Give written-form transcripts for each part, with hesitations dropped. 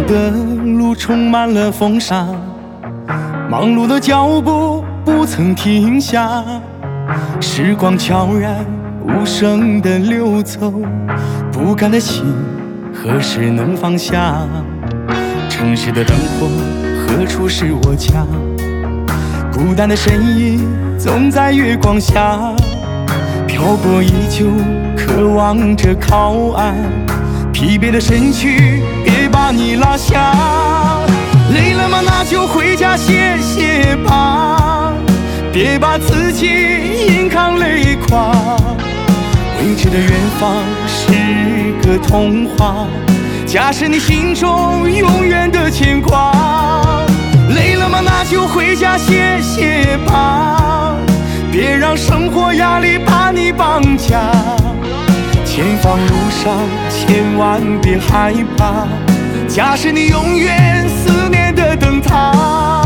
的路充满了风沙，忙碌的脚步不曾停下，时光悄然无声地流走，不甘的心何时能放下？城市的灯火何处是我家？孤单的身影总在月光下，漂泊依旧渴望着靠岸，疲惫的身躯别把你拉下。累了吗？那就回家歇歇吧，别把自己硬扛累垮。未知的远方是个童话，家是你心中永远的牵挂。累了吗？那就回家歇歇吧，别让生活压力把你绑架。前方路上千万别害怕，家是你永远思念的灯塔。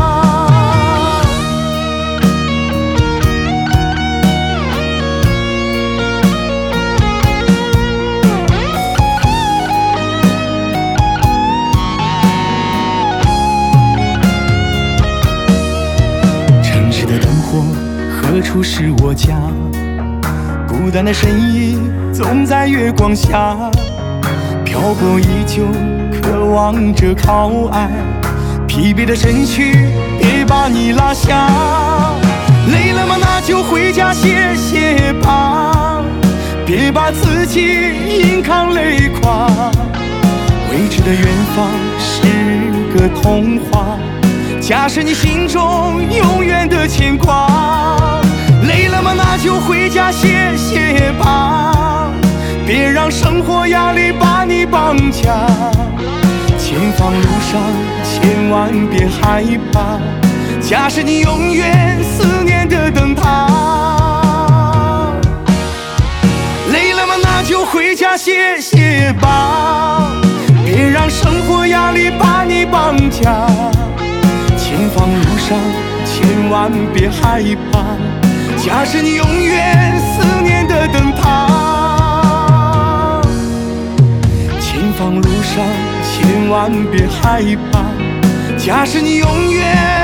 城市的灯火何处是我家？孤单的身影总在月光下，漂泊依旧渴望着靠岸，疲惫的身躯别把你拉下。累了吗？那就回家歇歇吧，别把自己硬扛累垮。未知的远方是个童话，家是你心中永远的牵挂。累了吗？那就回家歇歇吧，别让生活压力把你绑架。前方路上千万别害怕，家是你永远思念的灯塔。累了吗？那就回家歇歇吧，别让生活压力把你绑架。前方路上千万别害怕，家是你永远思念的灯塔。前方路上千万别害怕，家是你永远